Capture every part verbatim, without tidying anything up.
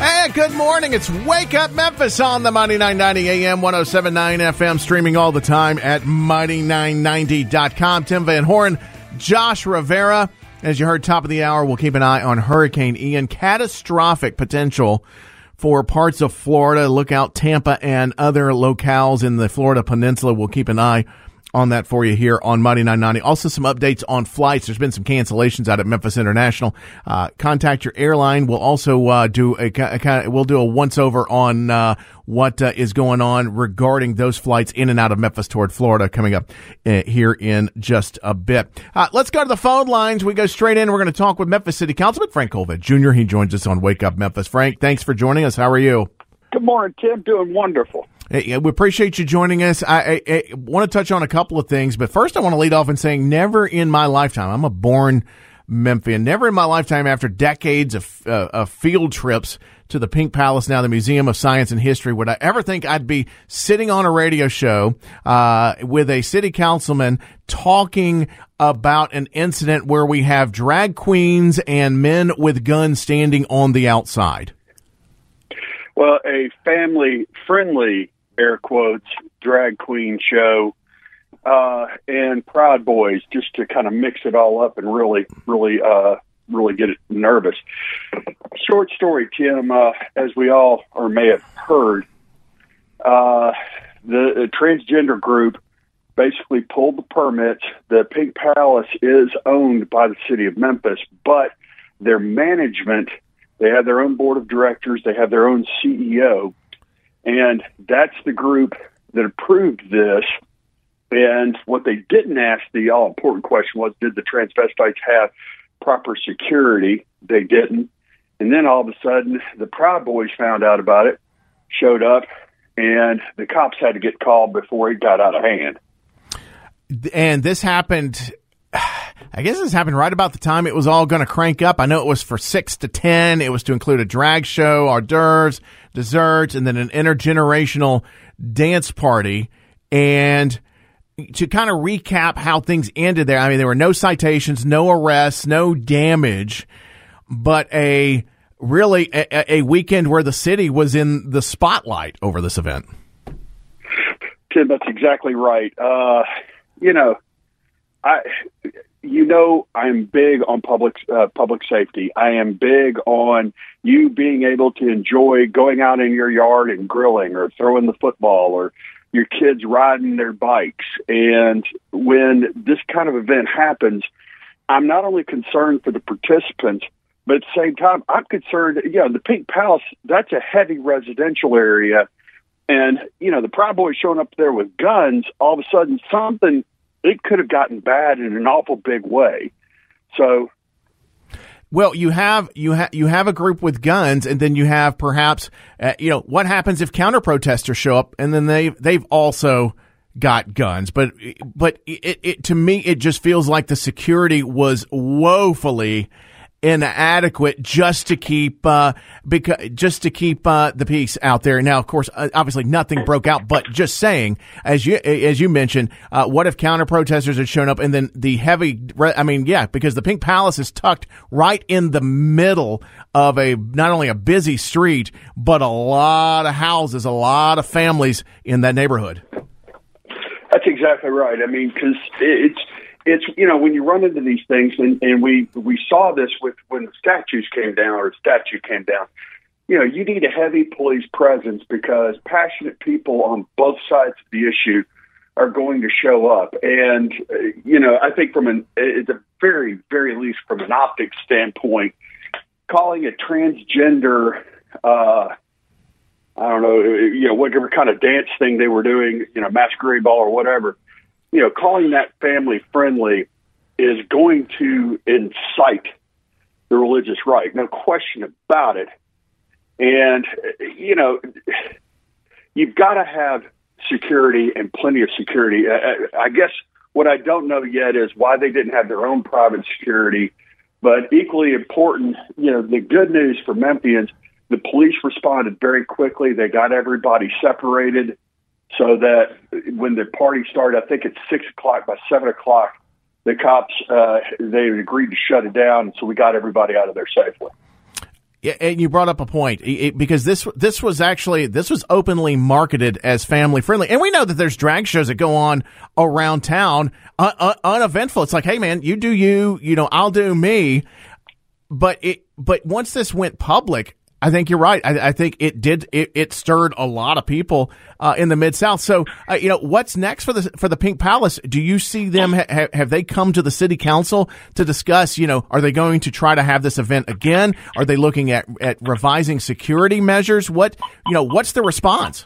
Hey, good morning. It's Wake Up Memphis on the Mighty nine ninety A M, one oh seven point nine F M, streaming all the time at mighty nine ninety dot com. Tim Van Horn, Josh Rivera. As you heard, top of the hour, we'll keep an eye on Hurricane Ian. Catastrophic potential for parts of Florida. Look out, Tampa and other locales in the Florida Peninsula. We'll keep an eye on that for you here on Mighty nine ninety. Also, some updates on flights. There's been some cancellations out at Memphis International. Uh, contact your airline. We'll also uh, do a, a kind of, we'll do a once over on uh, what uh, is going on regarding those flights in and out of Memphis toward Florida coming up uh, here in just a bit. Uh, let's go to the phone lines. We go straight in. We're going to talk with Memphis City Councilman Frank Colvett Junior He joins us on Wake Up Memphis. Frank, thanks for joining us. How are you? Good morning, Tim. Doing wonderful. Hey, we appreciate you joining us. I, I, I want to touch on a couple of things, but first I want to lead off in saying never in my lifetime, I'm a born Memphian, never in my lifetime after decades of, uh, of field trips to the Pink Palace, now the Museum of Science and History, would I ever think I'd be sitting on a radio show uh, with a city councilman talking about an incident where we have drag queens and men with guns standing on the outside. Well, a family-friendly, air quotes, drag queen show, uh, and Proud Boys, just to kind of mix it all up and really, really, uh, really get it nervous. Short story, Tim, uh, as we all or may have heard, uh, the, the transgender group basically pulled the permits. The Pink Palace is owned by the city of Memphis, but their management, they have their own board of directors, they have their own C E O, and that's the group that approved this. And what they didn't ask, the all-important question was, did the transvestites have proper security? They didn't. And then all of a sudden, the Proud Boys found out about it, showed up, and the cops had to get called before it got out of hand. And this happened, I guess this happened right about the time it was all going to crank up. I know it was for six to ten. It was to include a drag show, hors d'oeuvres, desserts, and then an intergenerational dance party. And to kind of recap how things ended there, I mean, there were no citations, no arrests, no damage, but a really a, a weekend where the city was in the spotlight over this event. Tim, that's exactly right. Uh, you know, I, you know, I'm big on public uh, public safety. I am big on you being able to enjoy going out in your yard and grilling or throwing the football or your kids riding their bikes. And when this kind of event happens, I'm not only concerned for the participants, but at the same time, I'm concerned, you know, the Pink Palace, that's a heavy residential area. And, you know, the Proud Boys showing up there with guns, all of a sudden something, it could have gotten bad in an awful big way. So, well, you have you have you have a group with guns, and then you have perhaps uh, you know, what happens if counter protesters show up, and then they they've also got guns. But but it, it to me it just feels like the security was woefully inadequate just to keep uh because just to keep uh the peace out there. Now, of course, uh, obviously nothing broke out, but just saying, as you as you mentioned, uh what if counter protesters had shown up, and then the heavy I mean yeah because the Pink Palace is tucked right in the middle of a not only a busy street, but a lot of houses, a lot of families in that neighborhood. That's exactly right. I mean, because it's It's, you know, when you run into these things, and, and we, we saw this with when the statues came down or the statue came down, you know, you need a heavy police presence because passionate people on both sides of the issue are going to show up. And, uh, you know, I think from an, at the very, very least from an optics standpoint, calling a transgender, uh, I don't know, you know, whatever kind of dance thing they were doing, you know, masquerade ball or whatever, you know, calling that family friendly is going to incite the religious right. No question about it. And, you know, you've got to have security and plenty of security. I, I guess what I don't know yet is why they didn't have their own private security. But equally important, you know, the good news for Memphians, the police responded very quickly. They got everybody separated, so that when the party started, I think at six o'clock, by seven o'clock, the cops, uh, they agreed to shut it down. So we got everybody out of there safely. Yeah, and you brought up a point it, it, because this this was actually this was openly marketed as family friendly, and we know that there's drag shows that go on around town, uh, uh, uneventful. It's like, hey man, you do you, you know, I'll do me. But it but once this went public, I think you're right. I, I think it did. It, it stirred a lot of people uh, in the Mid-South. So, uh, you know, what's next for the for the Pink Palace? Do you see them? Ha, have they come to the city council to discuss? You know, are they going to try to have this event again? Are they looking at at revising security measures? What you know? What's the response?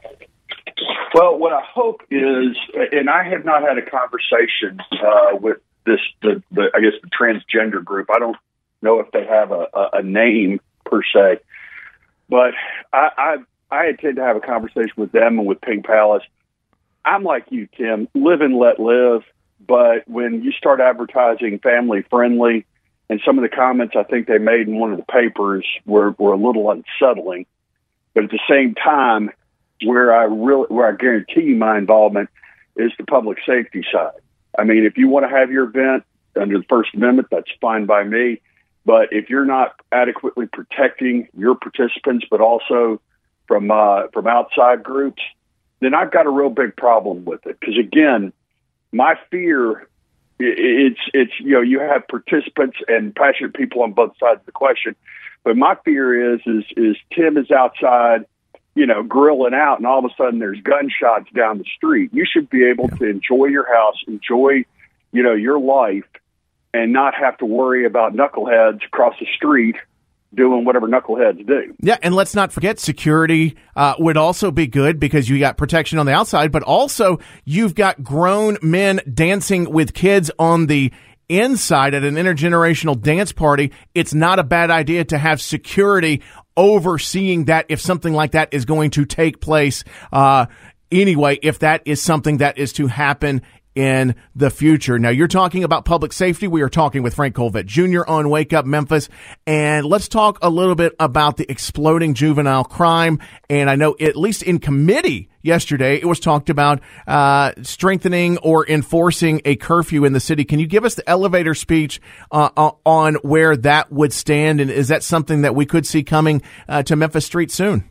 Well, what I hope is, and I have not had a conversation uh, with this, the, the I guess the transgender group. I don't know if they have a, a, a name per se, but I, I I intend to have a conversation with them and with Pink Palace. I'm like you, Tim, live and let live. But when you start advertising family friendly, and some of the comments I think they made in one of the papers were, were a little unsettling. But at the same time, where I really, where I guarantee you my involvement is the public safety side. I mean, if you want to have your event under the First Amendment, that's fine by me. But if you're not adequately protecting your participants, but also from uh, from outside groups, then I've got a real big problem with it. Because again, my fear, it's it's you know you have participants and passionate people on both sides of the question, but my fear is is is Tim is outside, you know, grilling out, and all of a sudden there's gunshots down the street. You should be able to enjoy your house, enjoy, you know, your life, and not have to worry about knuckleheads across the street doing whatever knuckleheads do. Yeah, and let's not forget security uh, would also be good because you got protection on the outside, but also you've got grown men dancing with kids on the inside at an intergenerational dance party. It's not a bad idea to have security overseeing that if something like that is going to take place uh, anyway, if that is something that is to happen in the future. Now, you're talking about public safety. We are talking with Frank Colvett Junior on Wake Up Memphis. And let's talk a little bit about the exploding juvenile crime. And I know, at least in committee yesterday, it was talked about uh, strengthening or enforcing a curfew in the city. Can you give us the elevator speech uh, on where that would stand? And is that something that we could see coming uh, to Memphis Street soon?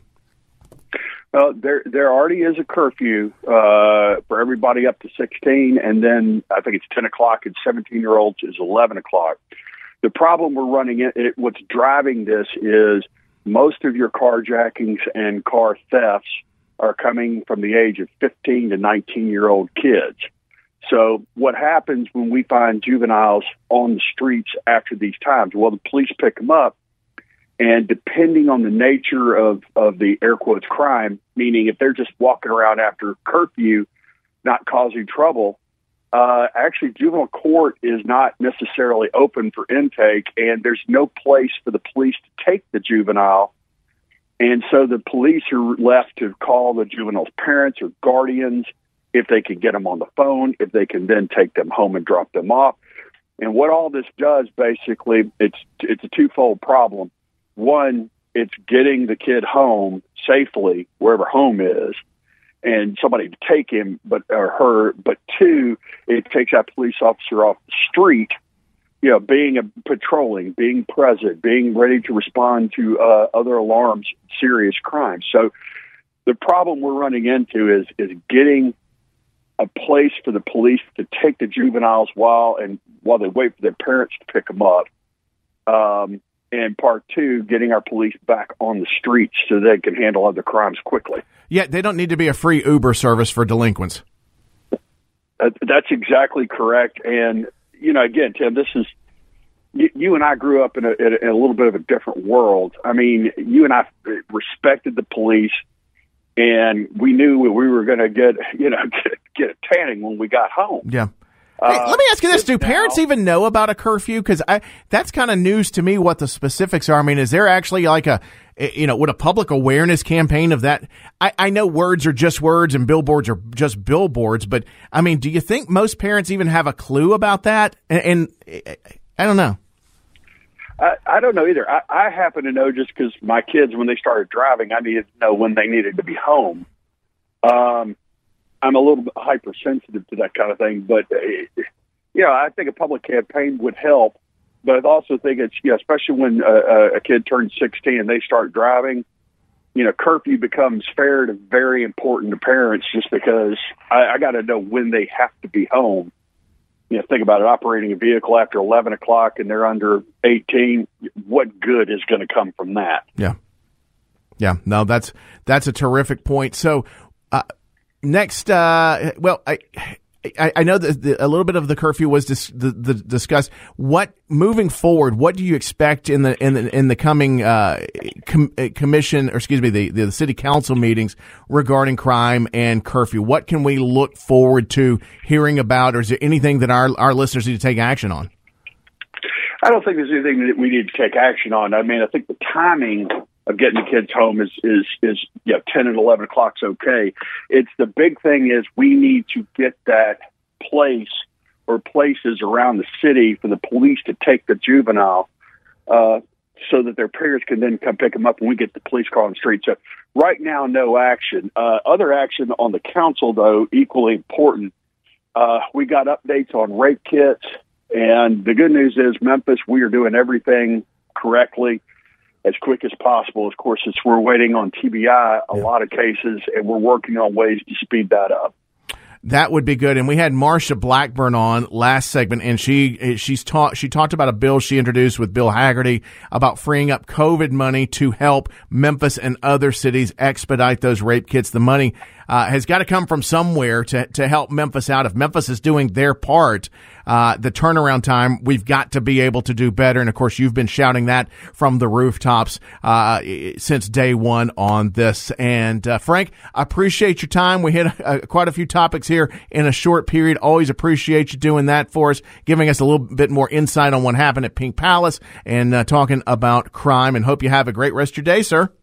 Well, there there already is a curfew uh, for everybody up to sixteen, and then I think it's ten o'clock, and seventeen-year-olds is eleven o'clock. The problem we're running in, it, what's driving this is most of your carjackings and car thefts are coming from the age of fifteen to nineteen-year-old kids. So what happens when we find juveniles on the streets after these times? Well, the police pick them up. And depending on the nature of, of the air quotes crime, meaning if they're just walking around after curfew, not causing trouble, uh, actually juvenile court is not necessarily open for intake, and there's no place for the police to take the juvenile. And so the police are left to call the juvenile's parents or guardians if they can get them on the phone, if they can then take them home and drop them off. And what all this does, basically, it's it's a twofold problem. One, it's getting the kid home safely, wherever home is, and somebody to take him, but or her. But two, it takes that police officer off the street, you know, being a patrolling, being present, being ready to respond to uh, other alarms, serious crimes. So the problem we're running into is is getting a place for the police to take the juveniles while and while they wait for their parents to pick them up. Um, And part two, getting our police back on the streets so they can handle other crimes quickly. Yeah, they don't need to be a free Uber service for delinquents. Uh, that's exactly correct. And, you know, again, Tim, this is, you, you and I grew up in a, in a little bit of a different world. I mean, you and I respected the police, and we knew we were going to get, you know, get, get a tanning when we got home. Yeah. Hey, let me ask you this. Do parents now, even know about a curfew? Because I that's kind of news to me what the specifics are. I mean, is there actually like a, you know, would a public awareness campaign of that? I, I know words are just words and billboards are just billboards, but I mean, do you think most parents even have a clue about that? And, and I don't know. I, I don't know either. I, I happen to know just because my kids, when they started driving, I needed to know when they needed to be home. Um, I'm a little bit hypersensitive to that kind of thing, but uh, yeah, I think a public campaign would help. but I also think it's, you know, especially when a, a kid turns sixteen and they start driving, you know, curfew becomes fair to very important to parents just because I, I got to know when they have to be home. You know, think about it, operating a vehicle after eleven o'clock and they're under eighteen. What good is going to come from that? Yeah. Yeah. No, that's, that's a terrific point. So, uh, next, uh, well, I, I, I know that the, a little bit of the curfew was dis, the, the discussed. What moving forward? What do you expect in the in the in the coming uh, com, commission, or excuse me, the, the city council meetings regarding crime and curfew? What can we look forward to hearing about, or is there anything that our our listeners need to take action on? I don't think there's anything that we need to take action on. I mean, I think the timing of getting the kids home is, is, is, yeah, ten and eleven o'clock's okay. It's the big thing is we need to get that place or places around the city for the police to take the juvenile, uh, so that their parents can then come pick them up and we get the police car on the street. So right now, no action. Uh, other action on the council, though, equally important. Uh, we got updates on rape kits, and the good news is Memphis, we are doing everything correctly as quick as possible. Of course, it's, we're waiting on T B I, a yeah. lot of cases, and we're working on ways to speed that up. That would be good. And we had Marsha Blackburn on last segment, and she she's taught she talked about a bill she introduced with Bill Haggerty about freeing up COVID money to help Memphis and other cities expedite those rape kits. The money uh, has got to come from somewhere to to help Memphis out. If Memphis is doing their part, uh, the turnaround time, we've got to be able to do better. And of course, you've been shouting that from the rooftops uh, since day one on this. And uh, Frank, I appreciate your time. We hit uh, quite a few topics here in a short period. Always appreciate you doing that for us, giving us a little bit more insight on what happened at Pink Palace and uh, talking about crime. And hope you have a great rest of your day, sir.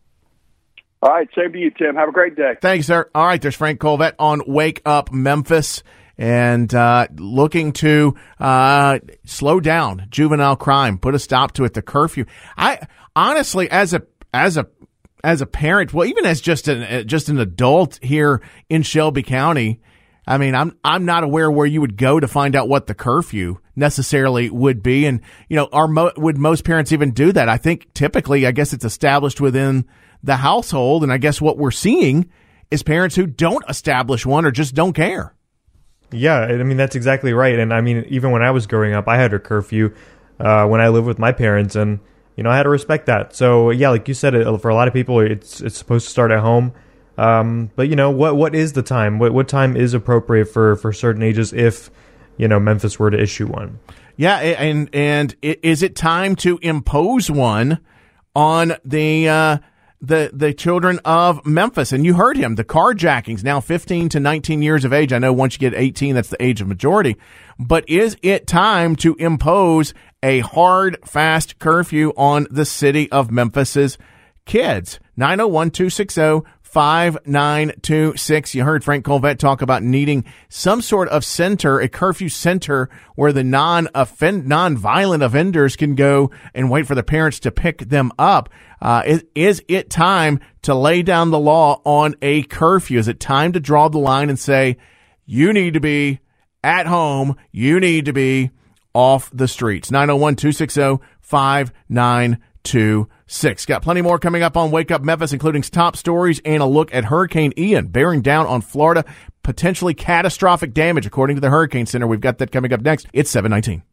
All right, same to you, Tim. Have a great day. Thanks, sir. All right, there's Frank Colvett on Wake Up Memphis, and uh, looking to uh, slow down juvenile crime, put a stop to it. The curfew. I honestly, as a as a as a parent, well, even as just an just an adult here in Shelby County, I mean, I'm I'm not aware where you would go to find out what the curfew necessarily would be, and you know, are mo- would most parents even do that? I think typically, I guess it's established within the household, and I guess what we're seeing is parents who don't establish one or just don't care. Yeah, I mean, that's exactly right. And I mean, even when I was growing up, I had a curfew uh, when I lived with my parents, and you know, I had to respect that. So yeah, like you said, it, for a lot of people, it's it's supposed to start at home. Um, but you know, what what is the time? What what time is appropriate for, for certain ages if, you know, Memphis were to issue one? Yeah, and and is it time to impose one on the uh, the the children of Memphis? And you heard him. The carjackings now fifteen to nineteen years of age. I know once you get eighteen, that's the age of majority. But is it time to impose a hard, fast curfew on the city of Memphis's kids? nine oh one, two six oh, five nine two six. You heard Frank Colvett talk about needing some sort of center, a curfew center where the non-offend, non-violent offenders can go and wait for the parents to pick them up. Uh, is, is it time to lay down the law on a curfew? Is it time to draw the line and say, you need to be at home, you need to be off the streets? nine oh one, two six oh, five nine two six. Got plenty more coming up on Wake Up Memphis, including top stories and a look at Hurricane Ian bearing down on Florida. Potentially catastrophic damage, according to the Hurricane Center. We've got that coming up next. It's seven nineteen.